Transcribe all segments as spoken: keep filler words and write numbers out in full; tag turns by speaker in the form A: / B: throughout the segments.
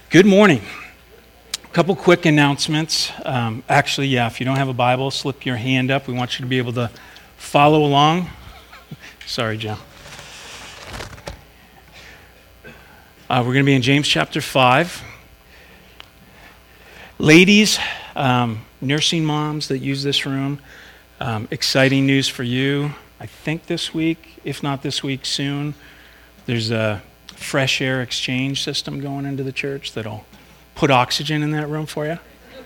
A: Good morning. A couple quick announcements. Um, actually, yeah, if you don't have a Bible, slip your hand up. We want you to be able to follow along. Sorry, Joe. Uh, we're going to be in James chapter five. Ladies, um, nursing moms that use this room, um, exciting news for you. I think this week, if not this week, soon, there's a fresh air exchange system going into the church that'll put oxygen in that room for you.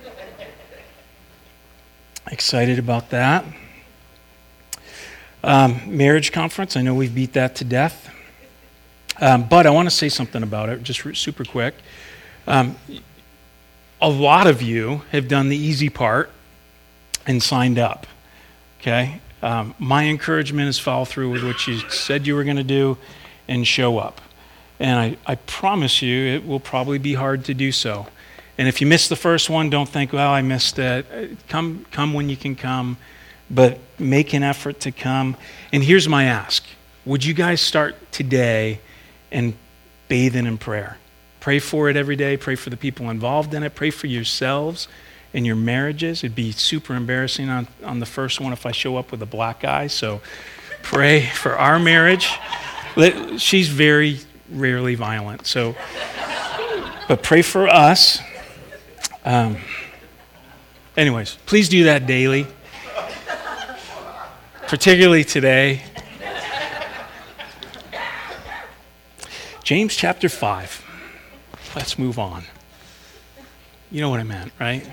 A: Excited about that. Um, marriage conference, I know we've beat that to death. Um, but I want to say something about it, just super quick. Um, a lot of you have done the easy part and signed up, okay? Um, my encouragement is follow through with what you said you were going to do and show up. And I, I promise you, it will probably be hard to do so. And if you missed the first one, don't think, well, I missed it. Come, come when you can come, but make an effort to come. And here's my ask. Would you guys start today and bathe in prayer? Pray for it every day. Pray for the people involved in it. Pray for yourselves and your marriages. It'd be super embarrassing on, on the first one if I show up with a black eye. So pray for our marriage. She's very rarely violent. So, but pray for us. Um, anyways, please do that daily, particularly today. James chapter five. Let's move on. You know what I meant, right?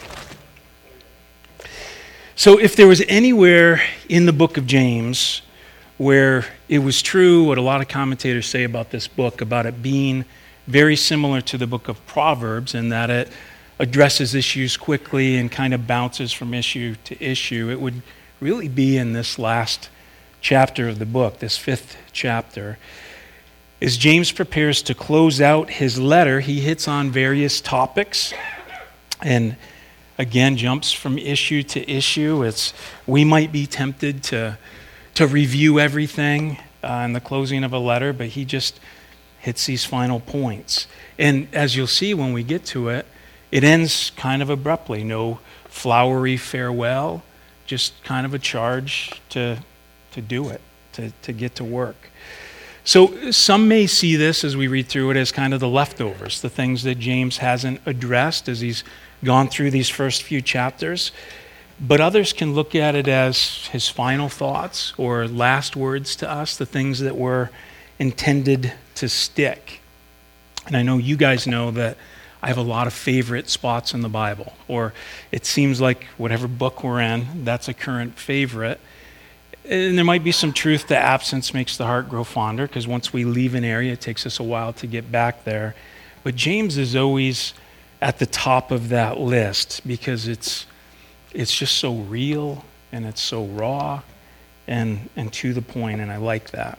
A: So if there was anywhere in the book of James where it was true what a lot of commentators say about this book, about it being very similar to the book of Proverbs in that it addresses issues quickly and kind of bounces from issue to issue, it would really be in this last chapter of the book, this fifth chapter. As James prepares to close out his letter, he hits on various topics and again jumps from issue to issue. It's we might be tempted to to review everything uh, in the closing of a letter, but he just hits these final points. And as you'll see when we get to it, it ends kind of abruptly. No flowery farewell, just kind of a charge to to do it, to, to get to work. So some may see this as we read through it as kind of the leftovers, the things that James hasn't addressed as he's gone through these first few chapters. But others can look at it as his final thoughts or last words to us, the things that were intended to stick. And I know you guys know that I have a lot of favorite spots in the Bible, or it seems like whatever book we're in, that's a current favorite. And there might be some truth to absence makes the heart grow fonder, because once we leave an area, it takes us a while to get back there. But James is always at the top of that list because it's it's just so real and it's so raw and, and to the point, and I like that.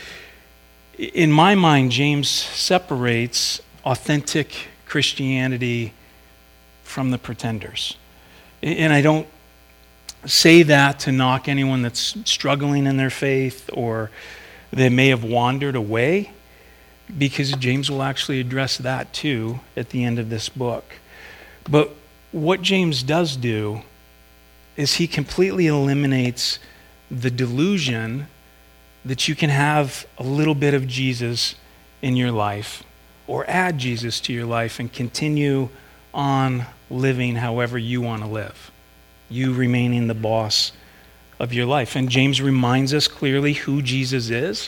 A: In my mind, James separates authentic Christianity from the pretenders. And I don't say that to knock anyone that's struggling in their faith or that may have wandered away, because James will actually address that too at the end of this book. But what James does do is he completely eliminates the delusion that you can have a little bit of Jesus in your life or add Jesus to your life and continue on living however you want to live, you remaining the boss of your life. And James reminds us clearly who Jesus is,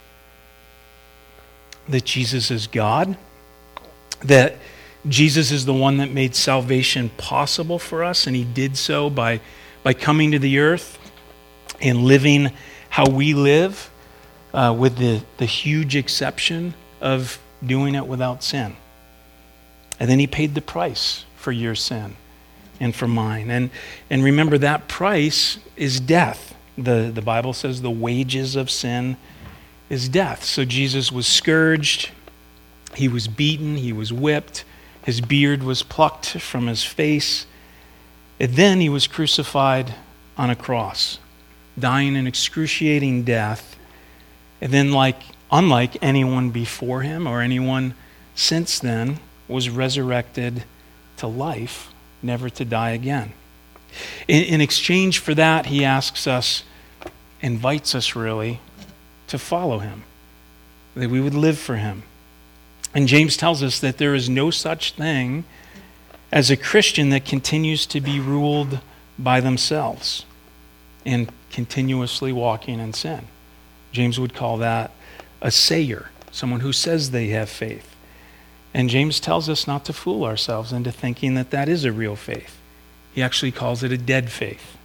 A: that Jesus is God, that Jesus is the one that made salvation possible for us, and he did so by, by coming to the earth and living how we live, uh, with the, the huge exception of doing it without sin. And then he paid the price for your sin and for mine. And, and remember, that price is death. The, the Bible says the wages of sin is death. So Jesus was scourged, he was beaten, he was whipped, his beard was plucked from his face, and then he was crucified on a cross, dying an excruciating death. And then, like unlike anyone before him or anyone since then, was resurrected to life, never to die again. In, in exchange for that, he asks us, invites us really, to follow him, that we would live for him. And James tells us that there is no such thing as a Christian that continues to be ruled by themselves and continuously walking in sin. James would call that a sayer, someone who says they have faith. And James tells us not to fool ourselves into thinking that that is a real faith. He actually calls it a dead faith.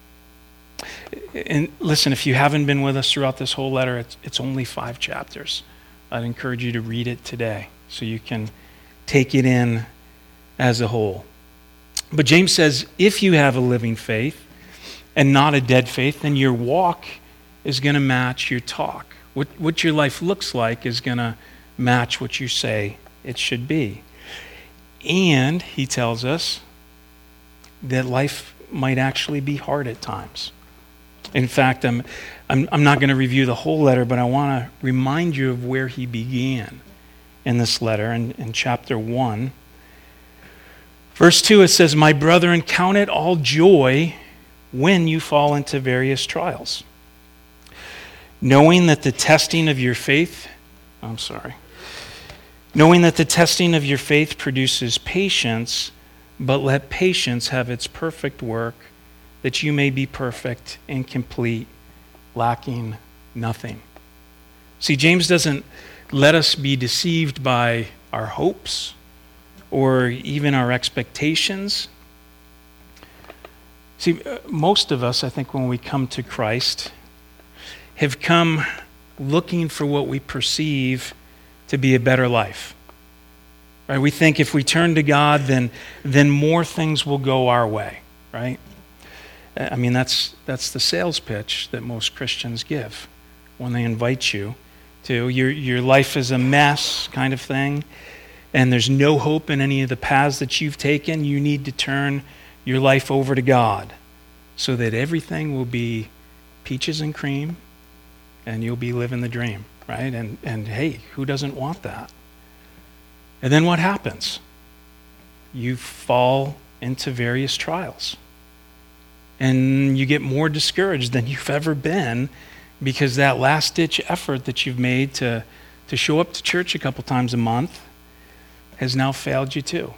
A: And listen, if you haven't been with us throughout this whole letter, it's, it's only five chapters. I'd encourage you to read it today so you can take it in as a whole. But James says, if you have a living faith and not a dead faith, then your walk is going to match your talk. What, what your life looks like is going to match what you say it should be. And he tells us that life might actually be hard at times. In fact, I'm, I'm, I'm not going to review the whole letter, but I want to remind you of where he began in this letter, in, in chapter one. Verse two, it says, "My brethren, count it all joy when you fall into various trials, knowing that the testing of your faith, I'm sorry, knowing that the testing of your faith produces patience, but let patience have its perfect work, that you may be perfect and complete, lacking nothing." See, James doesn't let us be deceived by our hopes or even our expectations. See, most of us, I think, when we come to Christ, have come looking for what we perceive to be a better life. Right? We think if we turn to God, then, then more things will go our way, right? I mean, that's that's the sales pitch that most Christians give when they invite you to your your life is a mess kind of thing, and there's no hope in any of the paths that you've taken. You need to turn your life over to God so that everything will be peaches and cream and you'll be living the dream, right? And and hey, who doesn't want that? And then what happens? You fall into various trials. And you get more discouraged than you've ever been because that last-ditch effort that you've made to, to show up to church a couple times a month has now failed you too.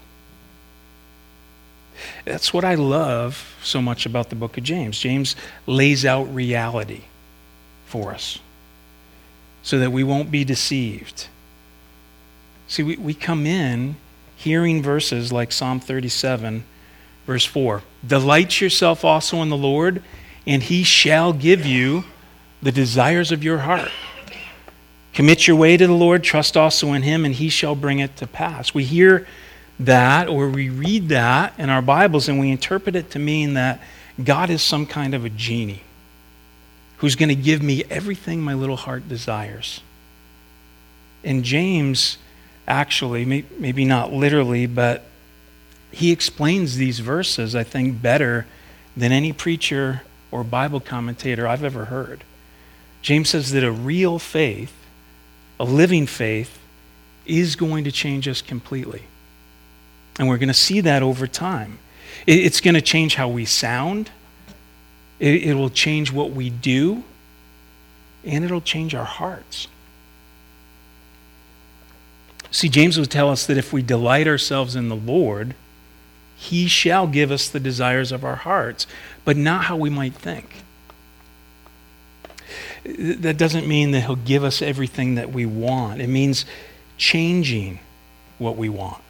A: That's what I love so much about the book of James. James lays out reality for us so that we won't be deceived. See, we, we come in hearing verses like Psalm thirty-seven, verse four. "Delight yourself also in the Lord, and he shall give you the desires of your heart. Commit your way to the Lord, trust also in him, and he shall bring it to pass." We hear that, or we read that in our Bibles, and we interpret it to mean that God is some kind of a genie who's going to give me everything my little heart desires. And James actually, maybe not literally, but he explains these verses, I think, better than any preacher or Bible commentator I've ever heard. James says that a real faith, a living faith, is going to change us completely. And we're going to see that over time. It's going to change how we sound. It will change what we do. And it'll change our hearts. See, James would tell us that if we delight ourselves in the Lord, he shall give us the desires of our hearts, but not how we might think. That doesn't mean that he'll give us everything that we want. It means changing what we want.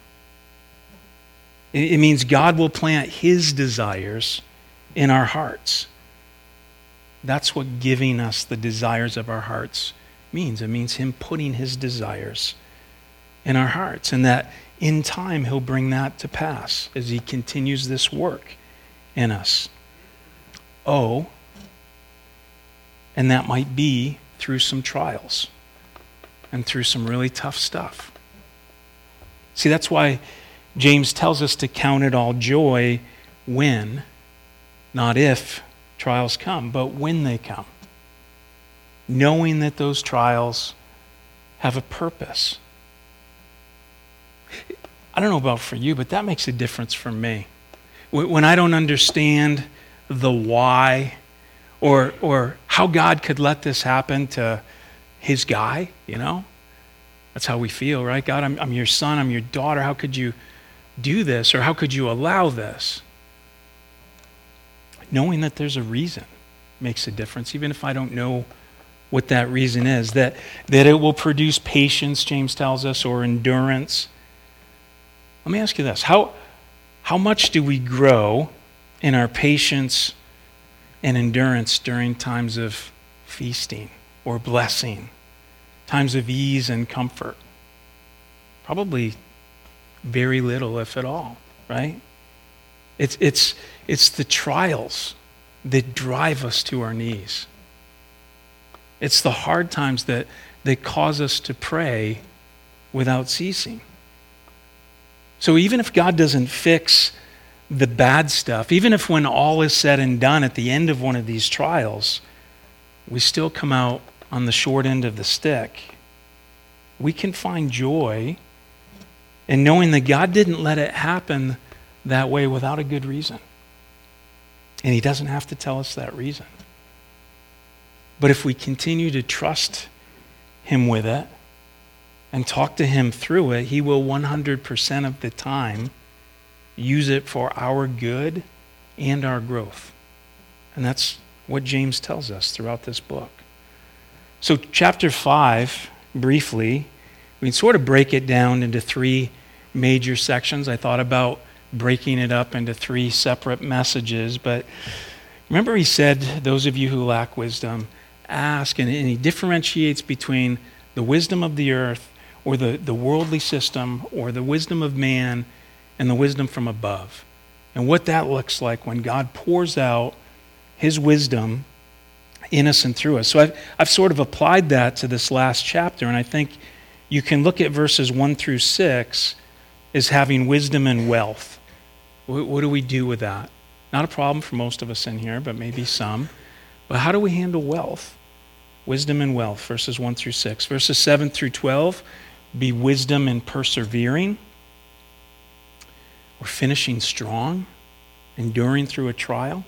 A: It means God will plant his desires in our hearts. That's what giving us the desires of our hearts means. It means him putting his desires in our hearts, and that in time he'll bring that to pass as he continues this work in us. Oh, and that might be through some trials and through some really tough stuff. See, that's why James tells us to count it all joy when, not if, trials come, but when they come. Knowing that those trials have a purpose. don't know about for you, but that makes a difference for me. When I don't understand the why or or how God could let this happen to his guy, you know? That's how we feel, right? God, I'm, I'm your son, I'm your daughter. How could you do this, or how could you allow this? Knowing that there's a reason makes a difference, even if I don't know what that reason is. That, that it will produce patience, James tells us, or endurance. Let me ask you this. How, how much do we grow in our patience and endurance during times of feasting or blessing, times of ease and comfort? Probably very little, if at all, right? It's, it's, it's the trials that drive us to our knees. It's the hard times that, that cause us to pray without ceasing. So even if God doesn't fix the bad stuff, even if when all is said and done at the end of one of these trials, we still come out on the short end of the stick, we can find joy in knowing that God didn't let it happen that way without a good reason. And he doesn't have to tell us that reason. But if we continue to trust him with it and talk to him through it, he will one hundred percent of the time use it for our good and our growth. And that's what James tells us throughout this book. So chapter five, briefly, we can sort of break it down into three major sections. I thought about breaking it up into three separate messages, but remember he said, those of you who lack wisdom, ask, and, and he differentiates between the wisdom of the earth or the, the worldly system or the wisdom of man and the wisdom from above. And what that looks like when God pours out his wisdom in us and through us. So I've, I've sort of applied that to this last chapter, and I think you can look at verses one through six as having wisdom and wealth. What, what do we do with that? Not a problem for most of us in here, but maybe some. But how do we handle wealth? Wisdom and wealth, verses one through six. Verses seven through twelve, be wisdom in persevering, or finishing strong, enduring through a trial.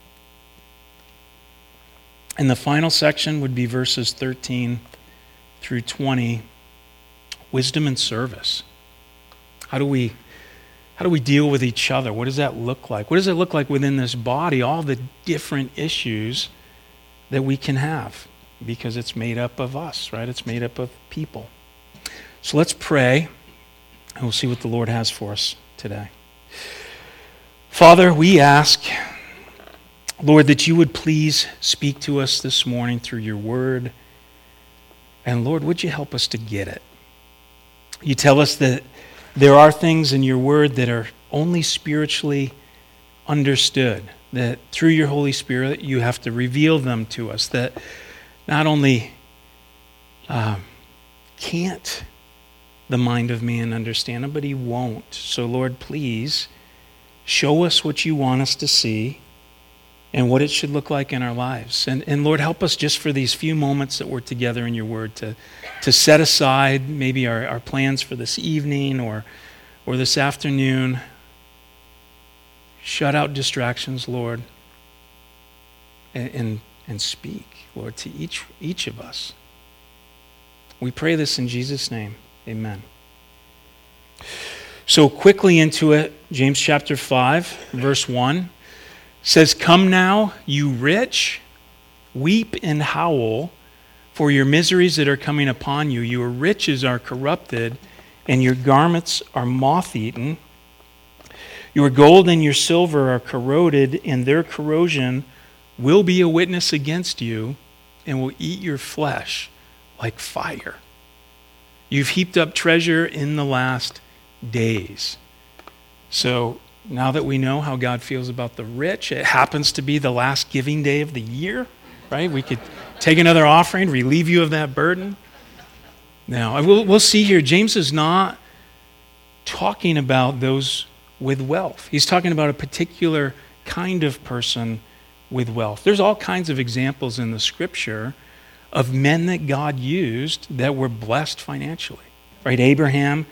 A: And the final section would be verses thirteen through twenty, wisdom and service. How do we how do we deal with each other? What does that look like? What does it look like within this body, all the different issues that we can have? Because it's made up of us, right? It's made up of people. So let's pray, and we'll see what the Lord has for us today. Father, we ask, Lord, that you would please speak to us this morning through your word. And Lord, would you help us to get it? You tell us that there are things in your word that are only spiritually understood, that through your Holy Spirit you have to reveal them to us, that not only uh, can't the mind of man understand them, but he won't. So Lord, please show us what you want us to see and what it should look like in our lives. And, and Lord, help us just for these few moments that we're together in your word to, to set aside maybe our, our plans for this evening or, or this afternoon. Shut out distractions, Lord, and, and, and speak, Lord, to each, each of us. We pray this in Jesus' name. Amen. So quickly into it, James chapter five, verse one. Says, come now, you rich, weep and howl for your miseries that are coming upon you. Your riches are corrupted, and your garments are moth-eaten. Your gold and your silver are corroded, and their corrosion will be a witness against you and will eat your flesh like fire. You've heaped up treasure in the last days. So now that we know how God feels about the rich, it happens to be the last giving day of the year, right? We could take another offering, relieve you of that burden. Now, we'll, we'll see here, James is not talking about those with wealth. He's talking about a particular kind of person with wealth. There's all kinds of examples in the scripture of men that God used that were blessed financially, right? Abraham,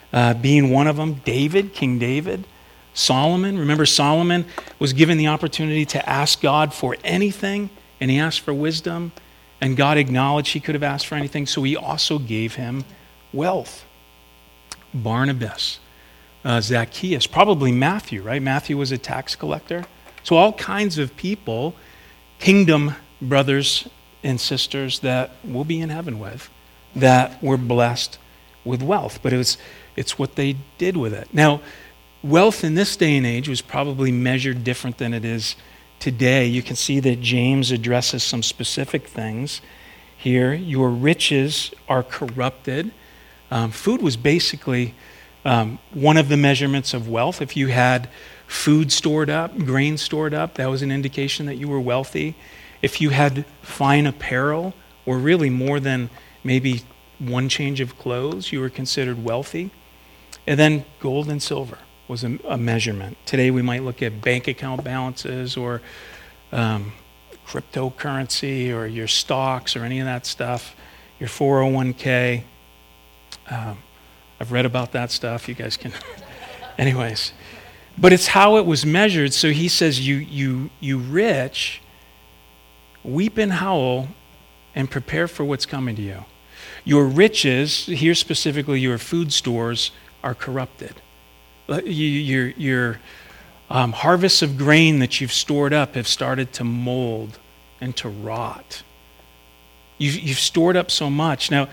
A: uh, being one of them. David, King David. Solomon, remember Solomon was given the opportunity to ask God for anything, and he asked for wisdom, and God acknowledged he could have asked for anything, so he also gave him wealth. Barnabas, uh, Zacchaeus, probably Matthew, right? Matthew was a tax collector. So all kinds of people, kingdom brothers and sisters that we'll be in heaven with, that were blessed with wealth. But it was, it's what they did with it. Now, wealth in this day and age was probably measured different than it is today. You can see that James addresses some specific things here. Your riches are corrupted. Um, food was basically um, one of the measurements of wealth. If you had food stored up, grain stored up, that was an indication that you were wealthy. If you had fine apparel, or really more than maybe one change of clothes, you were considered wealthy. And then gold and silver was a, a measurement. Today we might look at bank account balances or um, cryptocurrency or your stocks or any of that stuff, your four oh one k. Um, I've read about that stuff. You guys can... Anyways. But it's how it was measured. So he says, you, you, you rich, weep and howl and prepare for what's coming to you. Your riches, here specifically your food stores, are corrupted. Your, your um, harvests of grain that you've stored up have started to mold and to rot. You've, you've stored up so much. Now,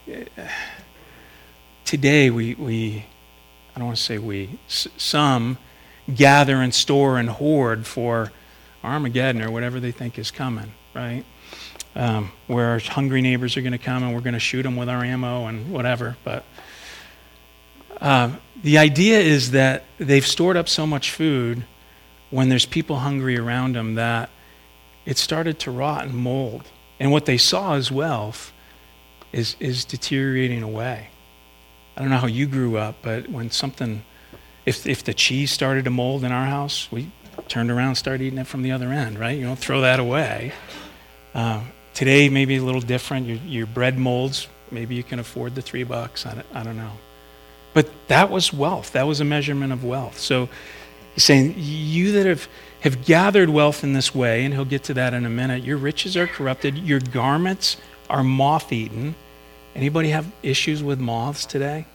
A: today we, we I don't want to say we, some gather and store and hoard for Armageddon or whatever they think is coming, right? Um, where our hungry neighbors are going to come and we're going to shoot them with our ammo and whatever. But uh, the idea is that they've stored up so much food when there's people hungry around them that it started to rot and mold. And what they saw as wealth is, is deteriorating away. I don't know how you grew up, but when something, if if the cheese started to mold in our house, we turned around and started eating it from the other end, right? You don't throw that away. Uh, today, maybe a little different. Your, your bread molds, maybe you can afford the three bucks. I don't, I don't know. But that was wealth. That was a measurement of wealth. So he's saying, you that have, have gathered wealth in this way, and he'll get to that in a minute, your riches are corrupted, your garments are moth-eaten. Anybody have issues with moths today?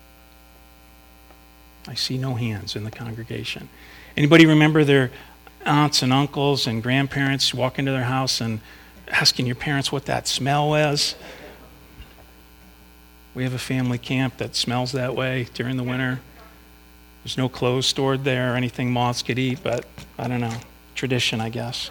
A: I see no hands in the congregation. Anybody remember their aunts and uncles and grandparents walk into their house and asking your parents what that smell was? We have a family camp that smells that way during the winter. There's no clothes stored there or anything moths could eat, but I don't know. Tradition, I guess.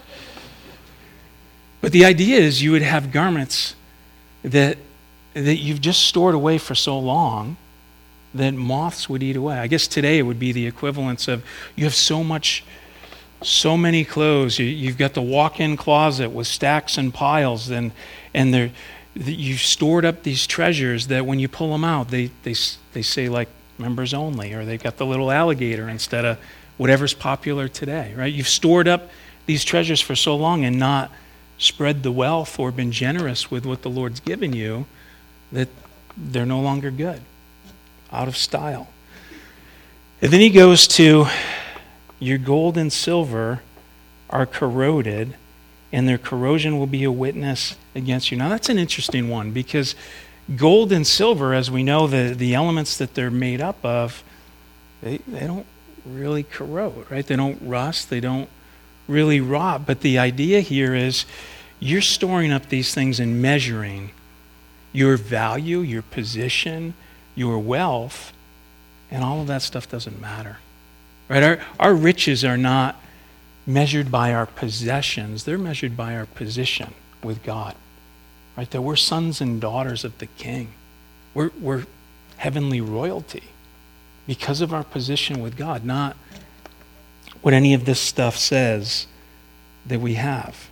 A: But the idea is you would have garments that that you've just stored away for so long that moths would eat away. I guess today it would be the equivalence of you have so much, so many clothes. You, you've got the walk-in closet with stacks and piles, and and they're, you've stored up these treasures that when you pull them out, they they they say like members only, or they've got the little alligator instead of whatever's popular today, right? You've stored up these treasures for so long and not spread the wealth or been generous with what the Lord's given you, that they're no longer good, out of style. And then he goes to, your gold and silver are corroded, and their corrosion will be a witness against you. Now that's an interesting one, because gold and silver, as we know, the, the elements that they're made up of, they, they don't really corrode, right? They don't rust, they don't really rot. But the idea here is you're storing up these things and measuring your value, your position, your wealth, and all of that stuff doesn't matter. Right? Our, our riches are not measured by our possessions. They're measured by our position with God. Right? That we're sons and daughters of the King. We're, we're heavenly royalty because of our position with God, not what any of this stuff says that we have.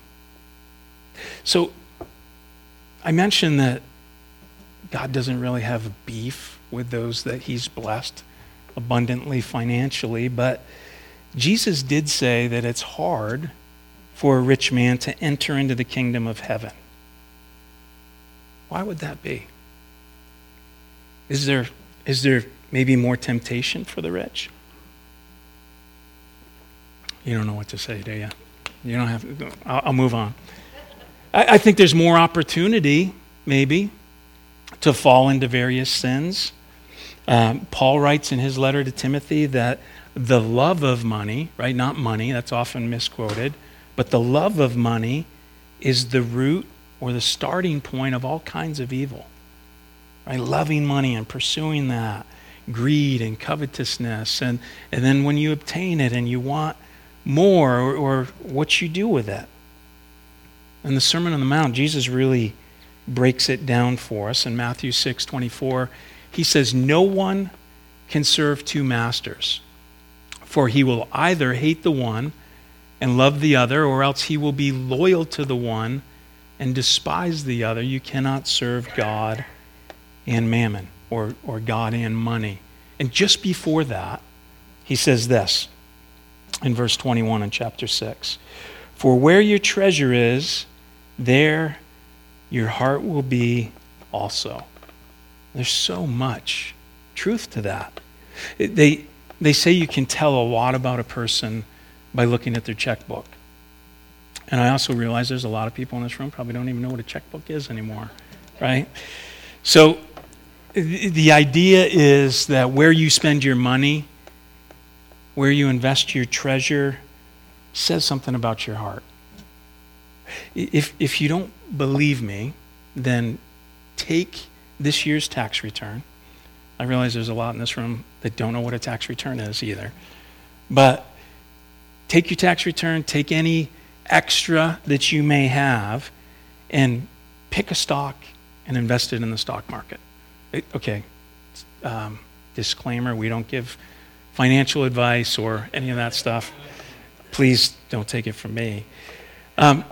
A: So I mentioned that God doesn't really have beef with those that he's blessed abundantly financially, but Jesus did say that it's hard for a rich man to enter into the kingdom of heaven. Why would that be? Is there, is there maybe more temptation for the rich? You don't know what to say, do you? You don't have to. I'll, I'll move on. I, I think there's more opportunity, maybe, to fall into various sins. Um, Paul writes in his letter to Timothy that the love of money, right, not money, that's often misquoted, but the love of money is the root or the starting point of all kinds of evil. Right? Loving money and pursuing that, greed and covetousness, and, and then when you obtain it and you want more, or, or what you do with it. In the Sermon on the Mount, Jesus really breaks it down for us. In Matthew six twenty-four, he says, "No one can serve two masters, for he will either hate the one and love the other, or else he will be loyal to the one and despise the other. You cannot serve God and mammon," or, or God and money. And just before that, he says this in verse twenty-one in chapter six. "For where your treasure is, there your heart will be also." There's so much truth to that. They, they say you can tell a lot about a person by looking at their checkbook. And I also realize there's a lot of people in this room probably don't even know what a checkbook is anymore, right? So the idea is that where you spend your money, where you invest your treasure, says something about your heart. If if you don't believe me, then take this year's tax return. I realize there's a lot in this room that don't know what a tax return is either. But take your tax return, take any extra that you may have, and pick a stock and invest it in the stock market. It, okay, um, disclaimer, we don't give financial advice or any of that stuff. Please don't take it from me. Um,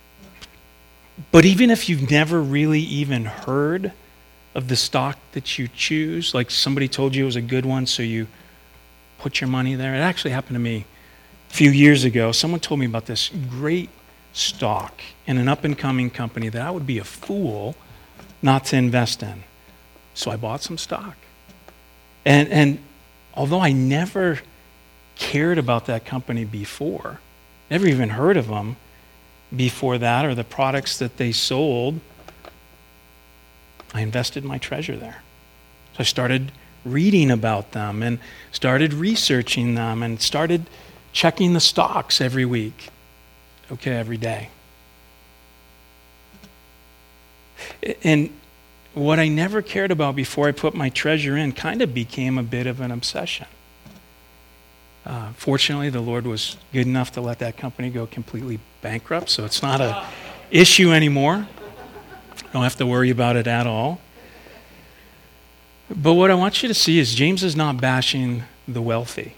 A: but even if you've never really even heard of the stock that you choose, like somebody told you it was a good one, so you put your money there. It actually happened to me a few years ago. Someone told me about this great stock in an up-and-coming company that I would be a fool not to invest in. So I bought some stock. And, and although I never cared about that company before, never even heard of them before that or the products that they sold, I invested my treasure there. So I started reading about them and started researching them and started checking the stocks every week. Okay, every day. And what I never cared about before I put my treasure in kind of became a bit of an obsession. Uh, fortunately, the Lord was good enough to let that company go completely bankrupt, so it's not an issue anymore. Don't have to worry about it at all. But what I want you to see is James is not bashing the wealthy.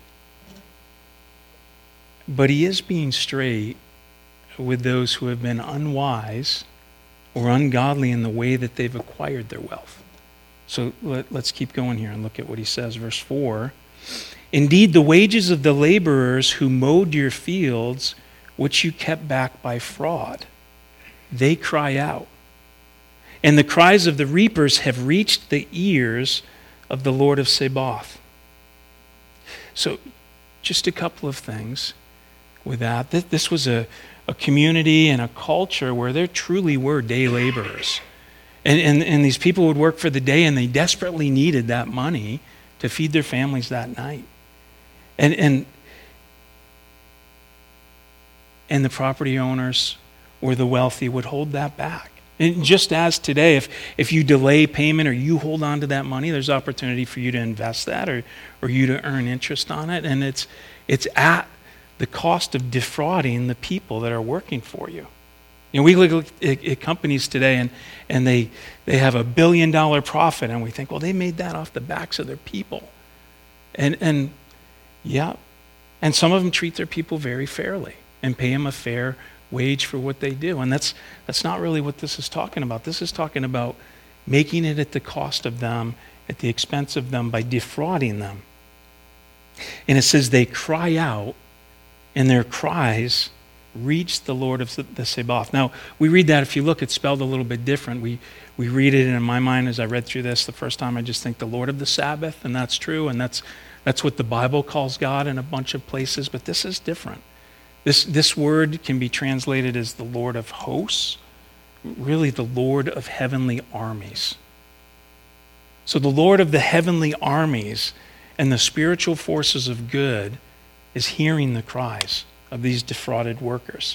A: But he is being straight with those who have been unwise or ungodly in the way that they've acquired their wealth. So let, let's keep going here and look at what he says. Verse four. "Indeed, the wages of the laborers who mowed your fields, which you kept back by fraud, they cry out. And the cries of the reapers have reached the ears of the Lord of Sabaoth." So just a couple of things with that. This was a, a community and a culture where there truly were day laborers. And, and, and these people would work for the day, and they desperately needed that money to feed their families that night. And, and, and the property owners or the wealthy would hold that back. And just as today, if, if you delay payment or you hold on to that money, there's opportunity for you to invest that or, or you to earn interest on it. And it's, it's at the cost of defrauding the people that are working for you. You know, we look at, at companies today and, and they, they have a billion dollar profit, and we think, well, they made that off the backs of their people. And, and yeah, and some of them treat their people very fairly and pay them a fair wage for what they do. And that's that's not really what this is talking about. This is talking about making it at the cost of them, at the expense of them, by defrauding them. And it says they cry out, and their cries reached the Lord of the Sabaoth. Now, we read that, if you look, it's spelled a little bit different. We we read it, and in my mind, as I read through this the first time, I just think the Lord of the Sabbath, and that's true, and that's that's what the Bible calls God in a bunch of places, but this is different. This, this word can be translated as the Lord of hosts, really the Lord of heavenly armies. So the Lord of the heavenly armies and the spiritual forces of good is hearing the cries of these defrauded workers.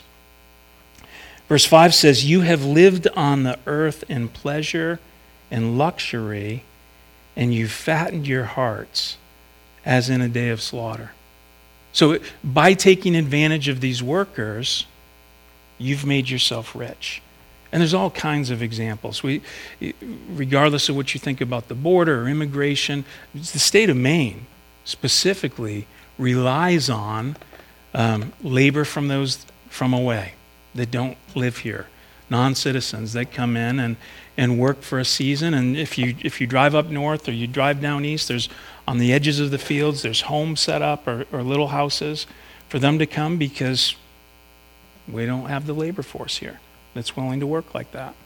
A: Verse five says, "You have lived on the earth in pleasure and luxury, and you fattened your hearts as in a day of slaughter." So by taking advantage of these workers, you've made yourself rich. And there's all kinds of examples. We, regardless of what you think about the border or immigration, the state of Maine specifically relies on um, labor from those from away that don't live here, non-citizens that come in and, and work for a season. And if you if you drive up north or you drive down east, there's on the edges of the fields, there's homes set up or, or little houses for them to come because we don't have the labor force here that's willing to work like that.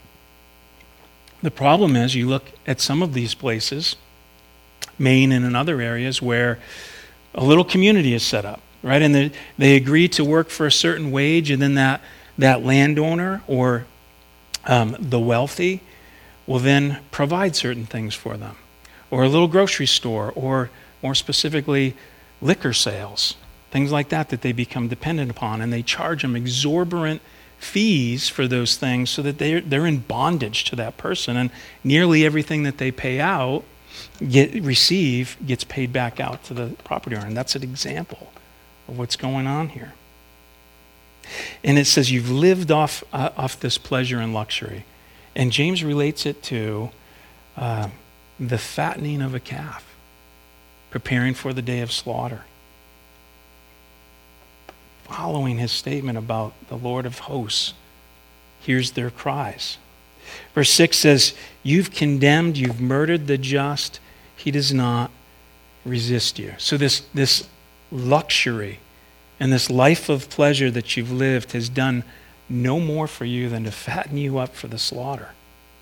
A: The problem is you look at some of these places, Maine and in other areas, where a little community is set up, right? And they, they agree to work for a certain wage, and then that, that landowner or um, the wealthy will then provide certain things for them. Or a little grocery store, or more specifically, liquor sales, things like that that they become dependent upon, and they charge them exorbitant fees for those things so that they're, they're in bondage to that person, and nearly everything that they pay out, get receive, gets paid back out to the property owner. And that's an example of what's going on here. And it says you've lived off, uh, off this pleasure and luxury. And James relates it to uh, the fattening of a calf, preparing for the day of slaughter. Following his statement about the Lord of hosts hears their cries. Verse six says, "You've condemned, you've murdered the just. He does not resist you." So this, this luxury and this life of pleasure that you've lived has done no more for you than to fatten you up for the slaughter.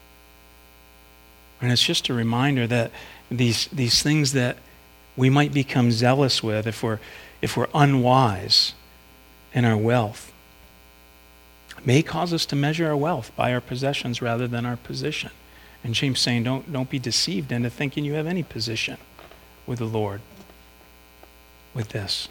A: And it's just a reminder that these, these things that we might become zealous with if we're, if we're unwise in our wealth may cause us to measure our wealth by our possessions rather than our position. And James saying, don't, don't be deceived into thinking you have any position with the Lord with this.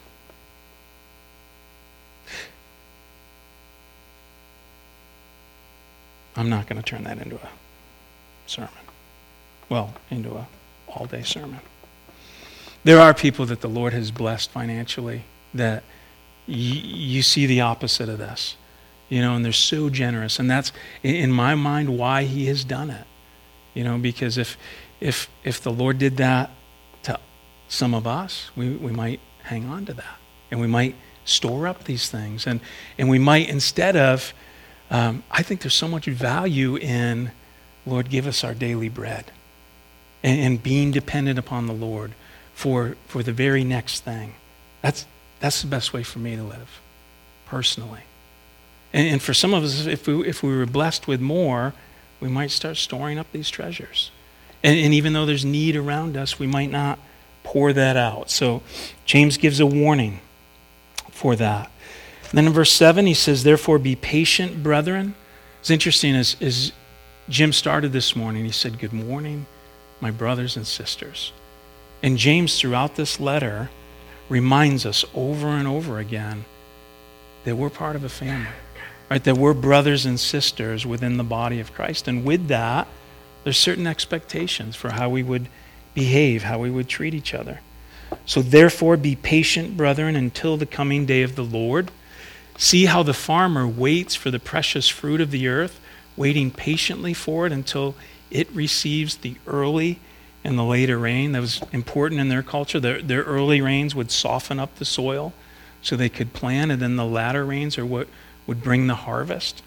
A: I'm not going to turn that into a sermon. Well, into a all-day sermon. There are people that the Lord has blessed financially that y- you see the opposite of this. You know, and they're so generous. And that's, in my mind, why he has done it. You know, because if if if the Lord did that to some of us, we, we might hang on to that. And we might store up these things. And, and we might, instead of, um, I think there's so much value in, Lord, give us our daily bread. And, and being dependent upon the Lord for, for the very next thing. That's, that's the best way for me to live, personally. And, and for some of us, if we, if we were blessed with more, we might start storing up these treasures. And, and even though there's need around us, we might not pour that out. So James gives a warning for that. And then in verse seven, he says, "Therefore be patient, brethren." It's interesting, as, as Jim started this morning, he said, "Good morning, my brothers and sisters." And James, throughout this letter, reminds us over and over again that we're part of a family, right? That we're brothers and sisters within the body of Christ. And with that, there's certain expectations for how we would behave, how we would treat each other. So therefore be patient, brethren, until the coming day of the Lord. See how the farmer waits for the precious fruit of the earth, waiting patiently for it until it receives the early and the later rain. That was important in their culture. Their, their early rains would soften up the soil so they could plant, and then the latter rains are what would bring the harvest.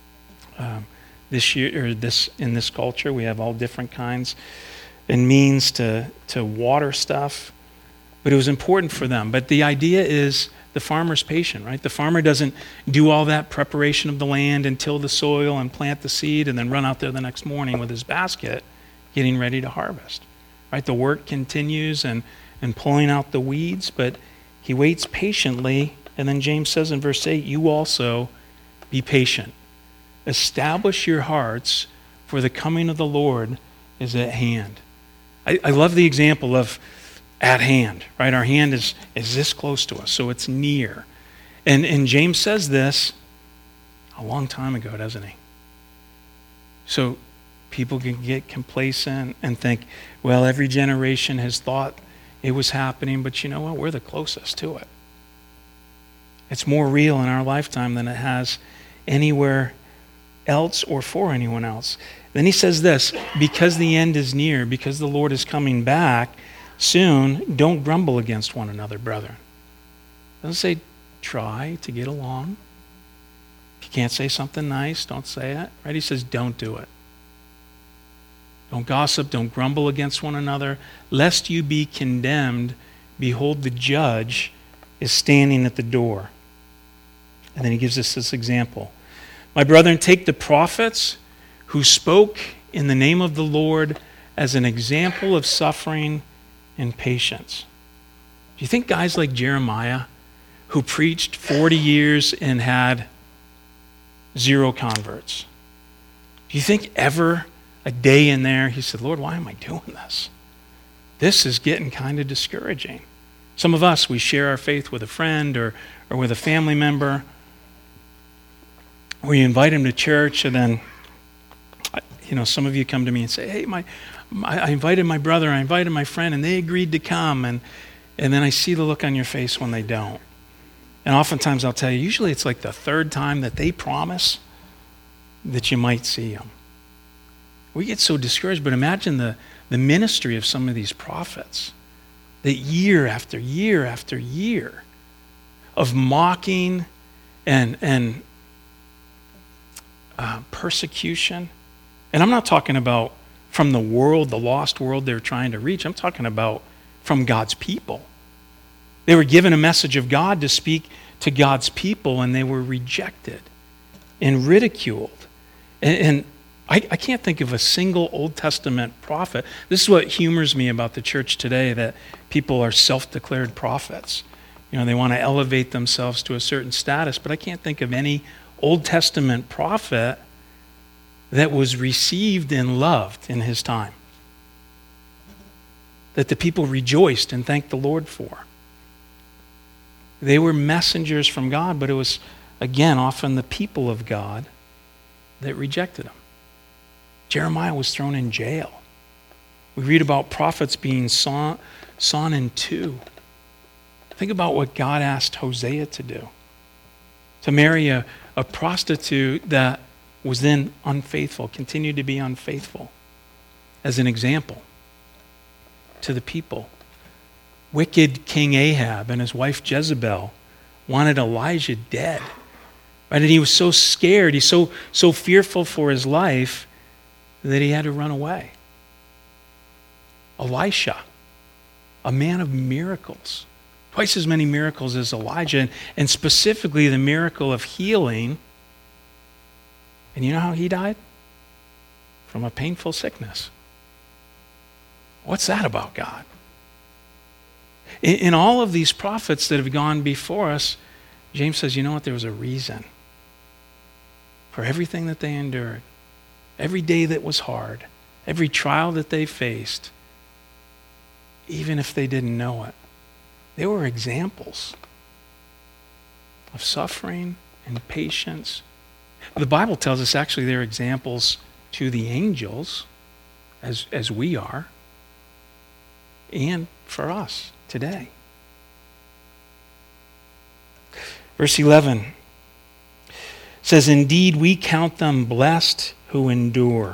A: Um, this year, or this in this culture, we have all different kinds and means to, to water stuff, but it was important for them. But the idea is the farmer's patient, right? The farmer doesn't do all that preparation of the land and till the soil and plant the seed and then run out there the next morning with his basket getting ready to harvest, right? The work continues and, and pulling out the weeds, but he waits patiently. And then James says in verse eight, you also be patient. Establish your hearts, for the coming of the Lord is at hand. I, I love the example of at hand, right? Our hand is, is this close to us, so it's near. And, and James says this a long time ago, doesn't he? So people can get complacent and think, well, every generation has thought it was happening, but you know what? We're the closest to it. It's more real in our lifetime than it has anywhere else or for anyone else. Then he says this, because the end is near, because the Lord is coming back soon, don't grumble against one another, brethren. Doesn't say try to get along. If you can't say something nice, don't say it. Right? He says don't do it. Don't gossip, don't grumble against one another, lest you be condemned. Behold, the judge is standing at the door. And then he gives us this example. My brethren, take the prophets who spoke in the name of the Lord as an example of suffering and patience. Do you think guys like Jeremiah, who preached forty years and had zero converts, do you think ever a day in there he said, Lord, why am I doing this? This is getting kind of discouraging. Some of us, we share our faith with a friend or, or with a family member. Or you invite him to church, and then, you know, some of you come to me and say, hey, my, my I invited my brother, I invited my friend, and they agreed to come. And, and then I see the look on your face when they don't. And oftentimes I'll tell you, usually it's like the third time that they promise that you might see them. We get so discouraged, but imagine the, the ministry of some of these prophets. That year after year after year of mocking and, and uh, persecution. And I'm not talking about from the world, the lost world they're trying to reach. I'm talking about from God's people. They were given a message of God to speak to God's people, and they were rejected and ridiculed. And, and I, I can't think of a single Old Testament prophet. This is what humors me about the church today, that people are self-declared prophets. You know, they want to elevate themselves to a certain status, but I can't think of any Old Testament prophet that was received and loved in his time, that the people rejoiced and thanked the Lord for. They were messengers from God, but it was, again, often the people of God that rejected them. Jeremiah was thrown in jail. We read about prophets being sawn, sawn in two. Think about what God asked Hosea to do. To marry a, a prostitute that was then unfaithful, continued to be unfaithful, as an example to the people. Wicked King Ahab and his wife Jezebel wanted Elijah dead. Right? And he was so scared, he's so, so fearful for his life that he had to run away. Elisha, a man of miracles, twice as many miracles as Elijah, and, and specifically the miracle of healing. And you know how he died? From a painful sickness. What's that about God? In, in all of these prophets that have gone before us, James says, you know what? There was a reason for everything that they endured. Every day that was hard, every trial that they faced, even if they didn't know it, they were examples of suffering and patience. The Bible tells us actually they're examples to the angels, as, as we are, and for us today. Verse eleven says, indeed, we count them blessed who endure.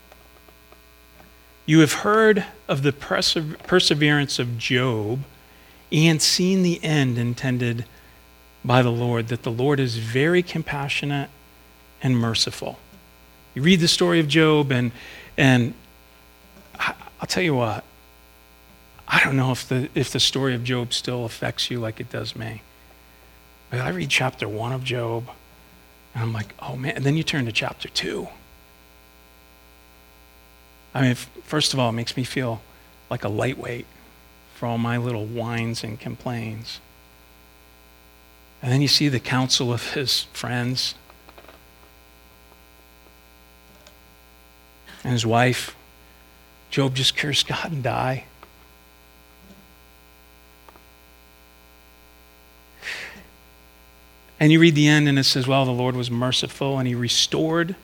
A: You have heard of the perse- perseverance of Job and seen the end intended by the Lord, that the Lord is very compassionate and merciful. You read the story of Job, and and I'll tell you what, I don't know if the if the story of Job still affects you like it does me. But I read chapter one of Job, and I'm like, oh man. And then you turn to chapter two. I mean, first of all, it makes me feel like a lightweight for all my little whines and complaints. And then you see the counsel of his friends and his wife. Job just curse God and die. And you read the end and it says, well, the Lord was merciful and he restored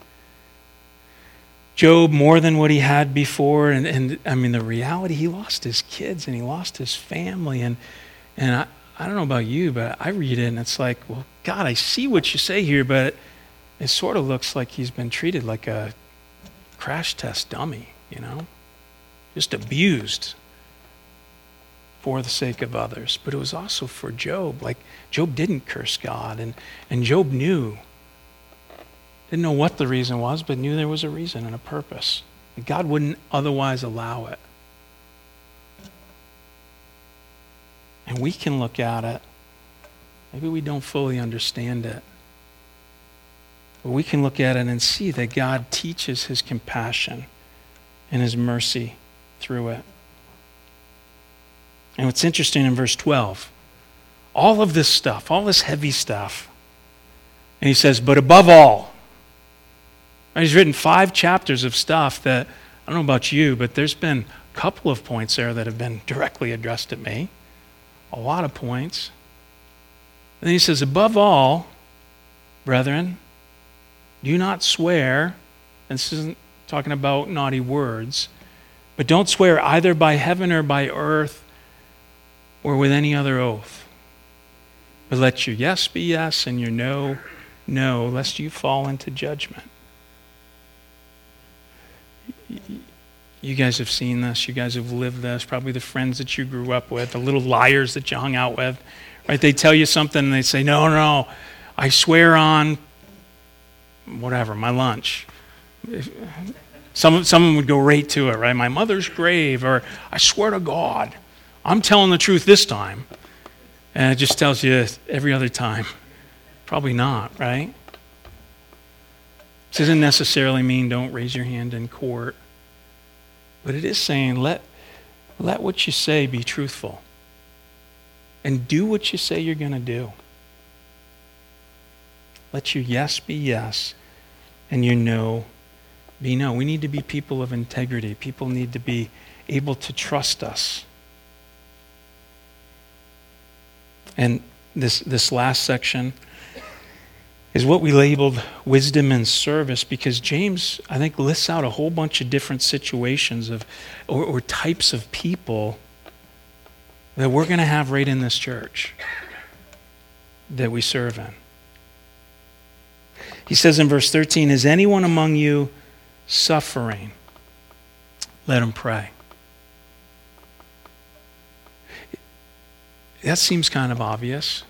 A: Job more than what he had before. And, and I mean, the reality, he lost his kids and he lost his family. And, and I, I don't know about you, but I read it and it's like, well, God, I see what you say here, but it sort of looks like he's been treated like a crash test dummy, you know? Just abused for the sake of others. But it was also for Job. Like, Job didn't curse God, and, and Job knew. Didn't know what the reason was, but knew there was a reason and a purpose. And God wouldn't otherwise allow it. And we can look at it. Maybe we don't fully understand it. But we can look at it and see that God teaches his compassion and his mercy through it. And what's interesting in verse twelve, all of this stuff, all this heavy stuff, and he says, but above all, and he's written five chapters of stuff that, I don't know about you, but there's been a couple of points there that have been directly addressed at me. A lot of points. And then he says, above all, brethren, do not swear, and this isn't talking about naughty words, but don't swear either by heaven or by earth or with any other oath. But let your yes be yes and your no, no, lest you fall into judgment. You guys have seen this. You guys have lived this. Probably the friends that you grew up with, the little liars that you hung out with, right? They tell you something and they say, no, no, I swear on whatever, my lunch. Some, someone would go right to it, right? My mother's grave, or I swear to God, I'm telling the truth this time. And it just tells you every other time. Probably not, right? This doesn't necessarily mean don't raise your hand in court. But it is saying let, let what you say be truthful. And do what you say you're going to do. Let your yes be yes and your no be no. We need to be people of integrity. People need to be able to trust us. And this, this last section is what we labeled wisdom and service, because James, I think, lists out a whole bunch of different situations of or, or types of people that we're going to have right in this church that we serve in. He says in verse thirteen, is anyone among you suffering? Let him pray. That seems kind of obvious.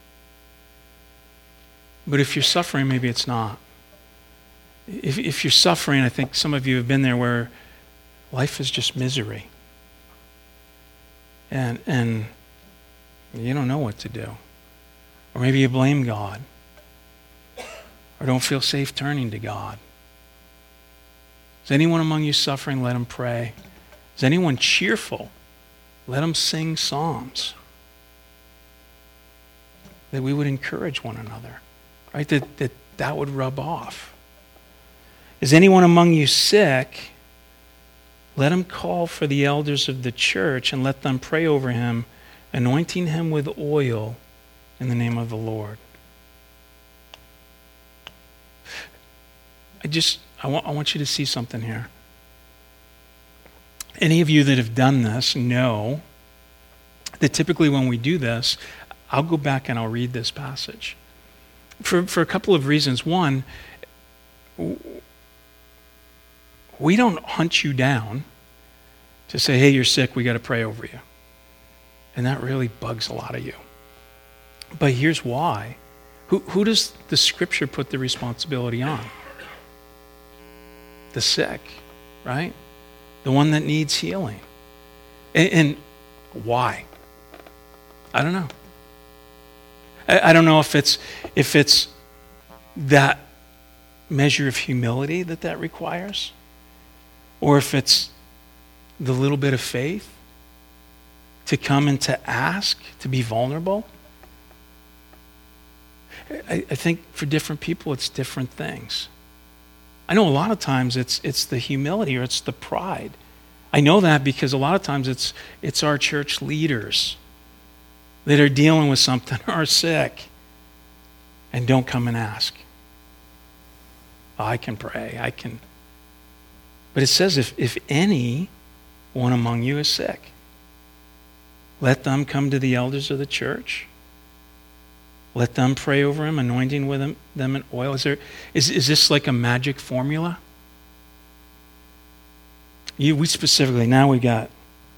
A: But if you're suffering, maybe it's not. If, if you're suffering, I think some of you have been there where life is just misery. And, and you don't know what to do. Or maybe you blame God. Or don't feel safe turning to God. Is anyone among you suffering? Let him pray. Is anyone cheerful? Let him sing psalms. That we would encourage one another. Right? That, that that would rub off. Is anyone among you sick? Let him call for the elders of the church and let them pray over him, anointing him with oil in the name of the Lord. I just, I want, I want you to see something here. Any of you that have done this know that typically when we do this, I'll go back and I'll read this passage. For, for a couple of reasons. One, we don't hunt you down to say, hey, you're sick, we got to pray over you. And that really bugs a lot of you. But here's why. Who, who does the scripture put the responsibility on? The sick, right? The one that needs healing. And, and why? I don't know. I, I don't know if it's if it's that measure of humility that that requires, or if it's the little bit of faith to come and to ask, to be vulnerable. I, I think for different people, it's different things. I know a lot of times it's it's the humility or it's the pride. I know that because a lot of times it's it's our church leaders that are dealing with something or are sick and don't come and ask. I can pray, I can. But it says if, if any one among you is sick, let them come to the elders of the church. Let them pray over him, anointing with them, them in oil. Is there is, is this like a magic formula? You, we specifically, now we got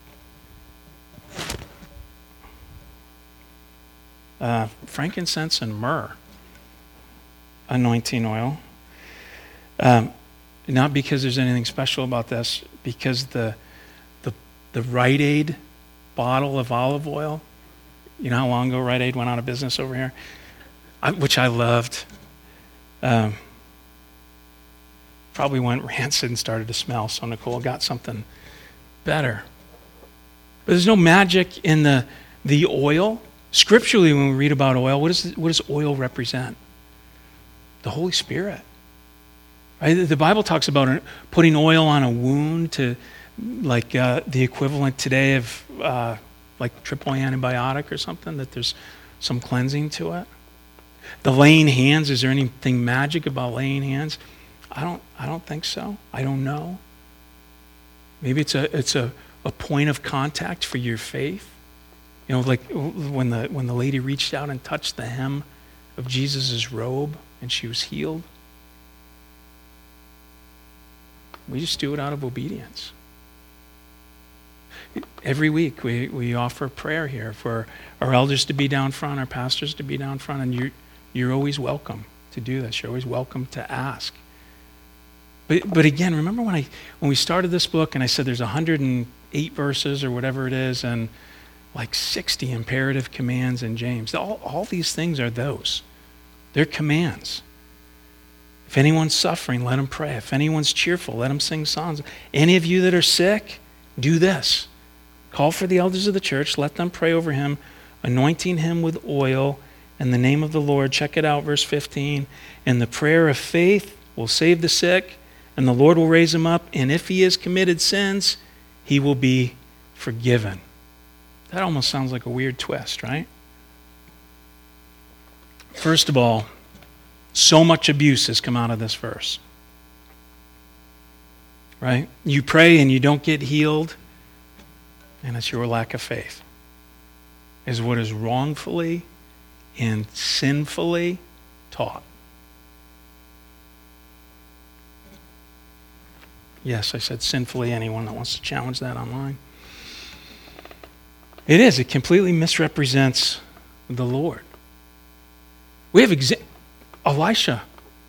A: uh, frankincense and myrrh anointing oil. Um, not because there's anything special about this, because the the the Rite Aid bottle of olive oil, you know how long ago Rite Aid went out of business over here, I, which I loved. Um, probably went rancid and started to smell, so Nicole got something better. But there's no magic in the the oil. Scripturally, when we read about oil, what does what does oil represent? The Holy Spirit. Right? The Bible talks about putting oil on a wound to, like uh, the equivalent today of uh, like triple antibiotic or something, that there's some cleansing to it. The laying hands, is there anything magic about laying hands? I don't I don't think so. I don't know. Maybe it's a it's a, a point of contact for your faith. You know, like when the when the lady reached out and touched the hem of Jesus' robe and she was healed. We just do it out of obedience. Every week we, we offer prayer here for our elders to be down front, our pastors to be down front, and you're, you're always welcome to do this. You're always welcome to ask. But but again, remember when I when we started this book and I said there's one hundred eight verses or whatever it is, and like sixty imperative commands in James. All, all these things are those. They're commands. If anyone's suffering, let him pray. If anyone's cheerful, let him sing songs. Any of you that are sick, do this. Call for the elders of the church. Let them pray over him, anointing him with oil in the name of the Lord. Check it out, verse fifteen. And the prayer of faith will save the sick, and the Lord will raise him up. And if he has committed sins, he will be forgiven. That almost sounds like a weird twist, right? First of all, so much abuse has come out of this verse. Right? You pray and you don't get healed, and it's your lack of faith. Is what is wrongfully and sinfully taught. Yes, I said sinfully. Anyone that wants to challenge that online. It is. It completely misrepresents the Lord. We have exa- Elisha.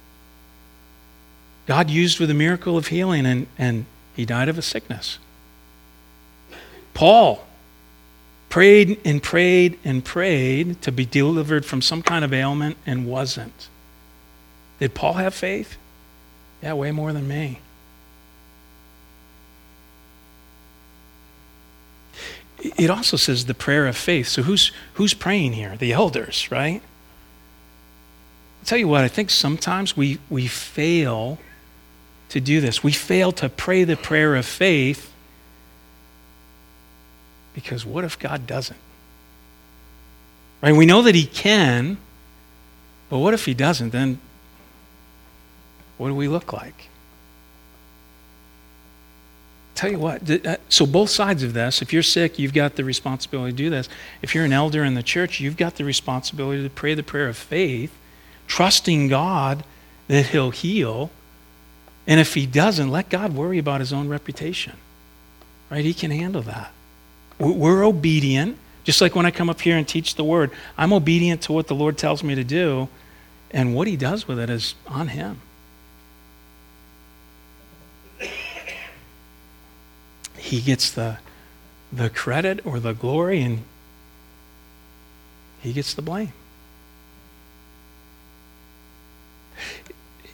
A: God used with a miracle of healing, and, and he died of a sickness. Paul prayed and prayed and prayed to be delivered from some kind of ailment and wasn't. Did Paul have faith? Yeah, way more than me. It also says the prayer of faith. So who's who's praying here? The elders, right? I'll tell you what, I think sometimes we, we fail to do this. We fail to pray the prayer of faith because what if God doesn't? Right? We know that he can, but what if he doesn't? Then what do we look like? Tell you what, so both sides of this, if you're sick, you've got the responsibility to do this. If you're an elder in the church, you've got the responsibility to pray the prayer of faith, trusting God that he'll heal. And if he doesn't, let God worry about his own reputation. Right? He can handle that. We're obedient, just like when I come up here and teach the word. I'm obedient to what the Lord tells me to do, and what he does with it is on him. He gets the, the credit or the glory, and he gets the blame.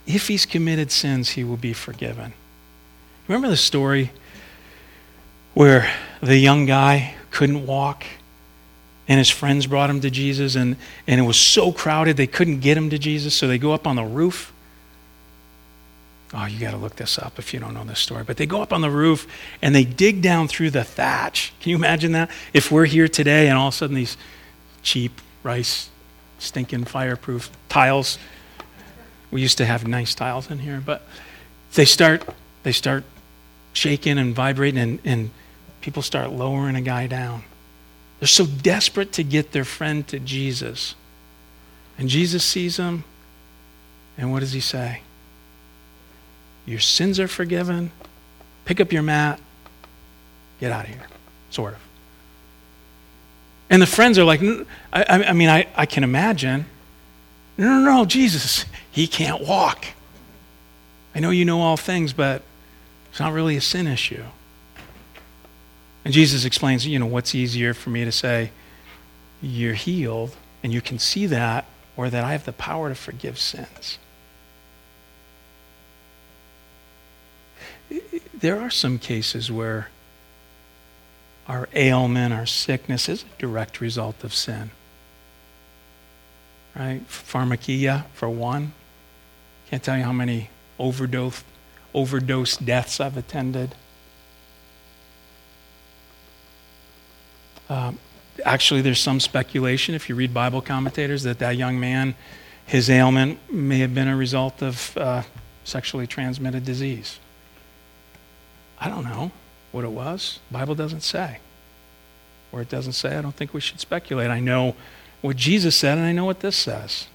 A: if he's committed sins, he will be forgiven. Remember the story where the young guy couldn't walk and his friends brought him to Jesus, and, and it was so crowded they couldn't get him to Jesus, so they go up on the roof. Oh, you got to look this up if you don't know this story. But they go up on the roof and they dig down through the thatch. Can you imagine that? If we're here today and all of a sudden these cheap, rice, stinking fireproof tiles. We used to have nice tiles in here, but they start they start shaking and vibrating, and, and people start lowering a guy down. They're so desperate to get their friend to Jesus. And Jesus sees them, and what does he say? Your sins are forgiven. Pick up your mat. Get out of here, sort of. And the friends are like, I, I mean, I, I can imagine. No, no, no, Jesus, he can't walk. I know you know all things, but it's not really a sin issue. And Jesus explains, you know, what's easier for me to say, you're healed, and you can see that, or that I have the power to forgive sins. There are some cases where our ailment, our sickness is a direct result of sin. Right? Pharmakia, for one. Can't tell you how many overdose, overdose deaths I've attended. Um, actually, there's some speculation, if you read Bible commentators, that that young man, his ailment may have been a result of uh, sexually transmitted disease. I don't know what it was. The Bible doesn't say. Or it doesn't say, I don't think we should speculate. I know what Jesus said, and I know what this says.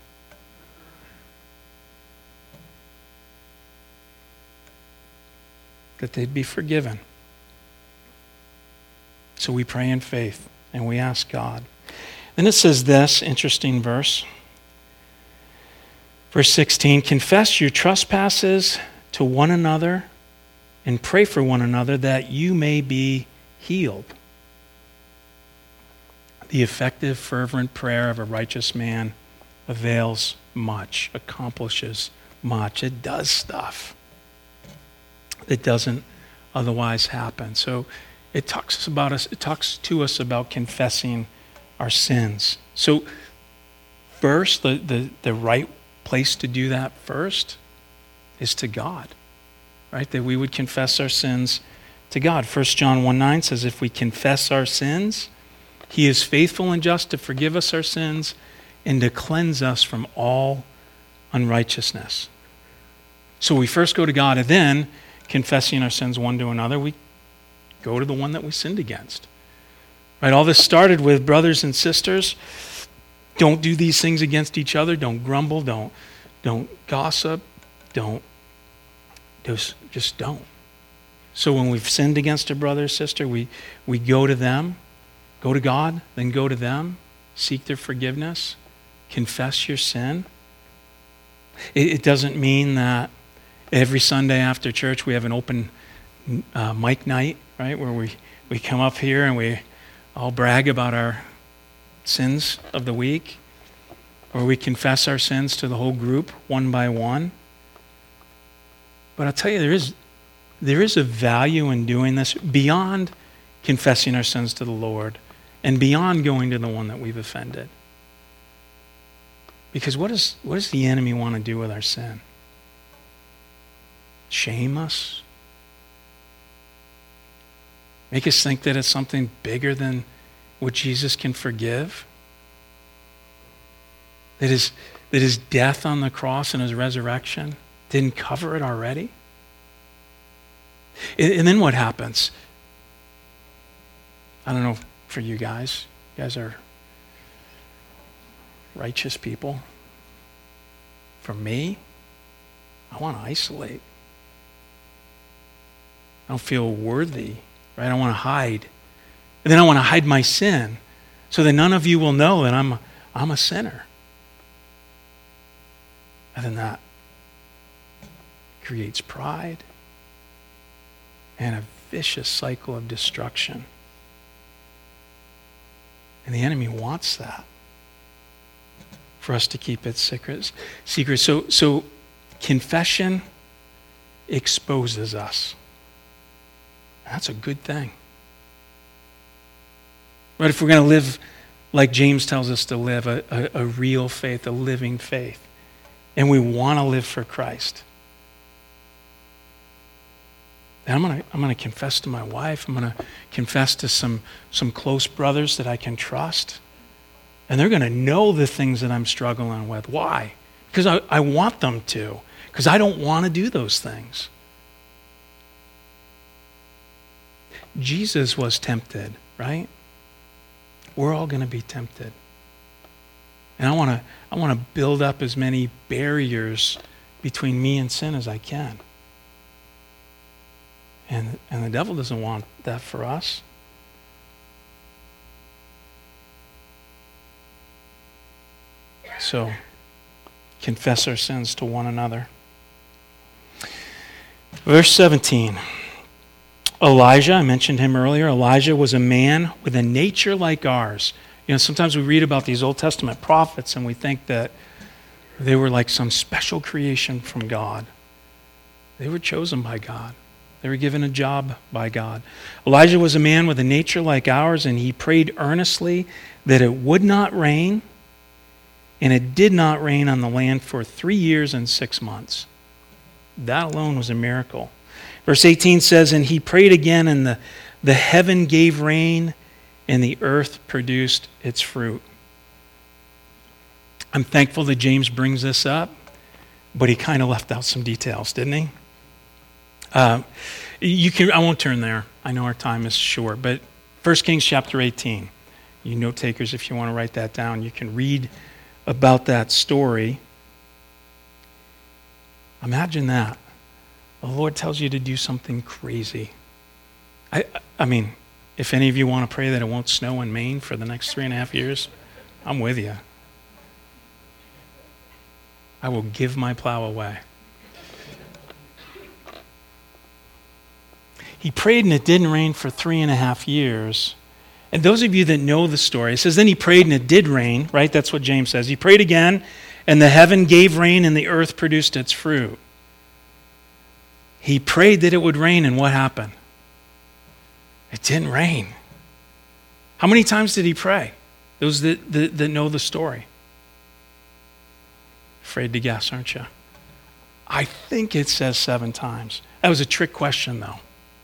A: That they'd be forgiven. So we pray in faith, and we ask God. Then it says this, interesting verse. Verse sixteen, confess your trespasses to one another and pray for one another that you may be healed. The effective, fervent prayer of a righteous man avails much, accomplishes much. It does stuff that doesn't otherwise happen. So it talks about us, it talks to us about confessing our sins. So first, the, the, the right place to do that first is to God. Right? That we would confess our sins to God. First John one nine says, if we confess our sins, he is faithful and just to forgive us our sins and to cleanse us from all unrighteousness. So we first go to God, and then, confessing our sins one to another, we go to the one that we sinned against. Right? All this started with brothers and sisters. Don't do these things against each other. Don't grumble. Don't, don't gossip. Don't Just, just don't. So when we've sinned against a brother or sister, we, we go to them, go to God, then go to them, seek their forgiveness, confess your sin. It, it doesn't mean that every Sunday after church we have an open uh, mic night, right, where we, we come up here and we all brag about our sins of the week, or we confess our sins to the whole group one by one. But I'll tell you, there is, there is a value in doing this beyond confessing our sins to the Lord and beyond going to the one that we've offended. Because what, is, what does the enemy want to do with our sin? Shame us? Make us think that it's something bigger than what Jesus can forgive? That his, that his death on the cross and his resurrection didn't cover it already? And then what happens? I don't know for you guys. You guys are righteous people. For me, I want to isolate. I don't feel worthy, right? I want to hide. And then I want to hide my sin so that none of you will know that I'm, I'm a sinner. And then that creates pride and a vicious cycle of destruction. And the enemy wants that, for us to keep it secret. secret. So, so confession exposes us. That's a good thing. But if we're going to live like James tells us to live, a, a, a real faith, a living faith, and we want to live for Christ, then I'm going to I'm going to confess to my wife. I'm going to confess to some, some close brothers that I can trust. And they're going to know the things that I'm struggling with. Why? Because I, I want them to. Because I don't want to do those things. Jesus was tempted, right? We're all going to be tempted. And I want to I want to build up as many barriers between me and sin as I can. And, and the devil doesn't want that for us. So, confess our sins to one another. Verse seventeen. Elijah, I mentioned him earlier. Elijah was a man with a nature like ours. You know, sometimes we read about these Old Testament prophets and we think that they were like some special creation from God. They were chosen by God. They were given a job by God. Elijah was a man with a nature like ours, and he prayed earnestly that it would not rain, and it did not rain on the land for three years and six months. That alone was a miracle. Verse eighteen says, and he prayed again, and the, the heaven gave rain, and the earth produced its fruit. I'm thankful that James brings this up, but he kind of left out some details, didn't he? Uh, you can. I won't turn there. I know our time is short, but First Kings chapter eighteen. You note takers, if you want to write that down, you can read about that story. Imagine that. The Lord tells you to do something crazy. I, I mean, if any of you want to pray that it won't snow in Maine for the next three and a half years, I'm with you. I will give my plow away. He prayed and it didn't rain for three and a half years. And those of you that know the story, it says then he prayed and it did rain, right? That's what James says. He prayed again and the heaven gave rain and the earth produced its fruit. He prayed that it would rain, and what happened? It didn't rain. How many times did he pray? Those that, that, that know the story. Afraid to guess, aren't you? I think it says seven times. That was a trick question, though.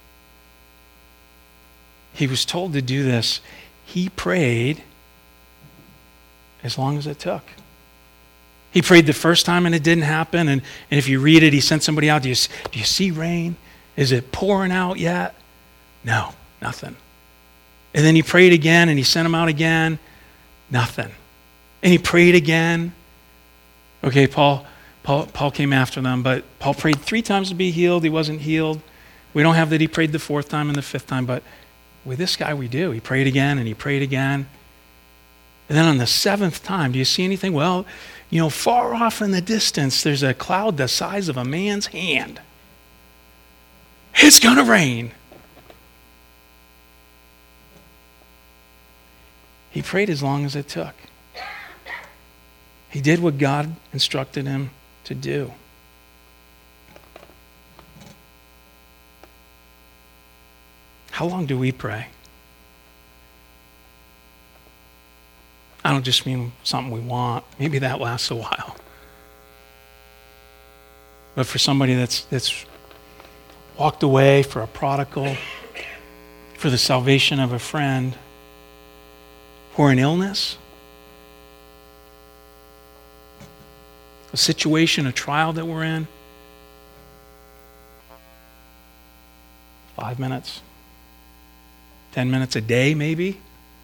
A: He was told to do this. He prayed as long as it took. He prayed the first time and it didn't happen. And, and if you read it, he sent somebody out. Do you, do you see rain? Is it pouring out yet? No, nothing. And then he prayed again and he sent him out again. Nothing. And he prayed again. Okay, Paul, Paul, Paul came after them, but Paul prayed three times to be healed. He wasn't healed. We don't have that he prayed the fourth time and the fifth time, but with this guy we do. He prayed again and he prayed again. And then on the seventh time, do you see anything? Well, you know, far off in the distance, there's a cloud the size of a man's hand. It's going to rain. He prayed as long as it took. He did what God instructed him to do. How long do we pray? I don't just mean something we want. Maybe that lasts a while. But for somebody that's that's walked away, for a prodigal, for the salvation of a friend, for an illness, a situation, a trial that we're in, five minutes, ten minutes a day maybe.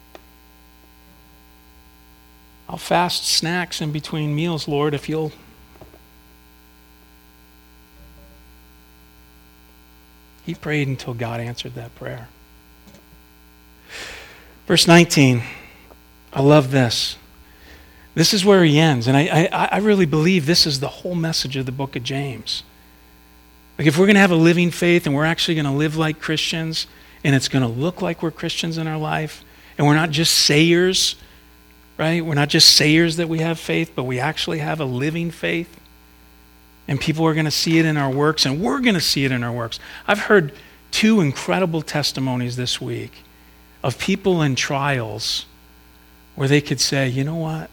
A: I'll fast snacks in between meals, Lord, if you'll. He prayed until God answered that prayer. Verse nineteen, I love this. This is where he ends, and I, I, I really believe this is the whole message of the book of James. Like if we're going to have a living faith and we're actually going to live like Christians, and it's going to look like we're Christians in our life, and we're not just sayers, right? We're not just sayers that we have faith, but we actually have a living faith. And people are going to see it in our works, and we're going to see it in our works. I've heard two incredible testimonies this week of people in trials where they could say, you know what?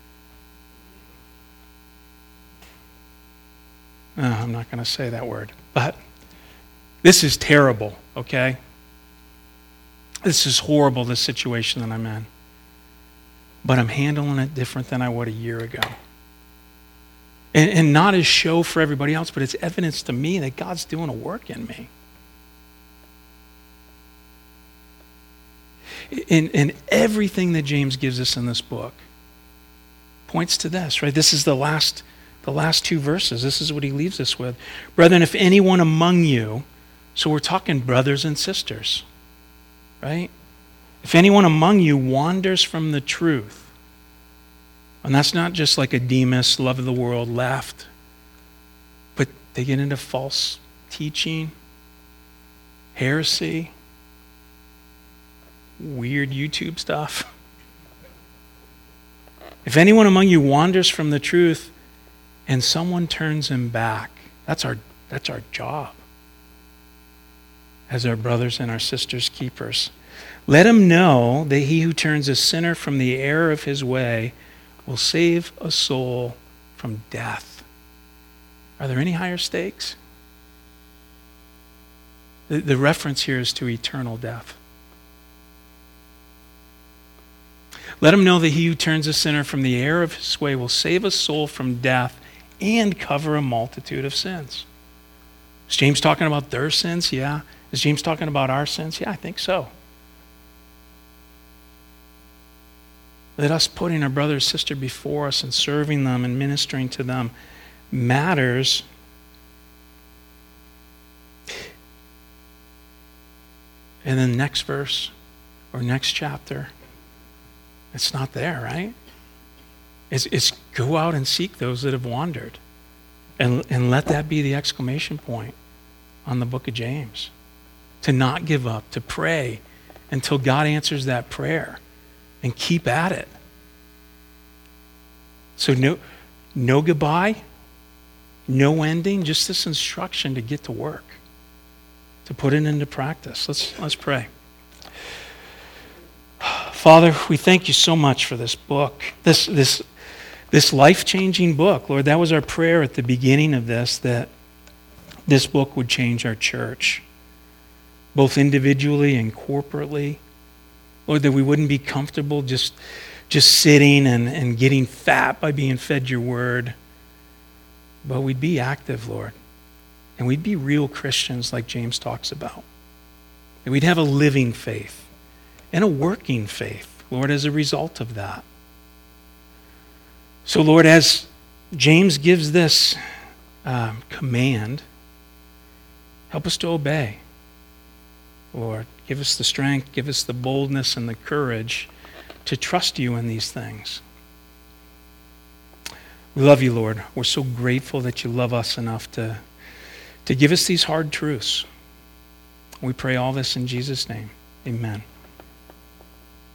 A: Oh, I'm not going to say that word, but this is terrible, okay? This is horrible, this situation that I'm in. But I'm handling it different than I would a year ago. And, and not as show for everybody else, but it's evidence to me that God's doing a work in me. And, and everything that James gives us in this book points to this, right? This is the last, the last two verses. This is what he leaves us with. Brethren, if anyone among you, so we're talking brothers and sisters, right? If anyone among you wanders from the truth, and that's not just like a Demas, love of the world, left, but they get into false teaching, heresy, weird YouTube stuff. If anyone among you wanders from the truth and someone turns him back, that's our, that's our job as our brothers and our sisters' keepers. Let him know that he who turns a sinner from the error of his way will save a soul from death. Are there any higher stakes? The, the reference here is to eternal death. Let him know that he who turns a sinner from the error of his way will save a soul from death and cover a multitude of sins. Is James talking about their sins? Yeah. Is James talking about our sins? Yeah, I think so. That us putting our brother or sister before us and serving them and ministering to them matters. And then next verse or next chapter, it's not there, right? It's, it's go out and seek those that have wandered. And, and let that be the exclamation point on the book of James. To not give up, to pray until God answers that prayer. And keep at it. So no, no goodbye, no ending, just this instruction to get to work, to put it into practice. Let's, let's pray. Father, we thank you so much for this book, this, this, this life-changing book. Lord, that was our prayer at the beginning of this, that this book would change our church, both individually and corporately. Lord, that we wouldn't be comfortable just, just sitting and, and getting fat by being fed your word, but we'd be active, Lord, and we'd be real Christians like James talks about. And we'd have a living faith and a working faith, Lord, as a result of that. So, Lord, as James gives this um, command, help us to obey, Lord. Give us the strength, give us the boldness and the courage to trust you in these things. We love you, Lord. We're so grateful that you love us enough to, to give us these hard truths. We pray all this in Jesus' name. Amen.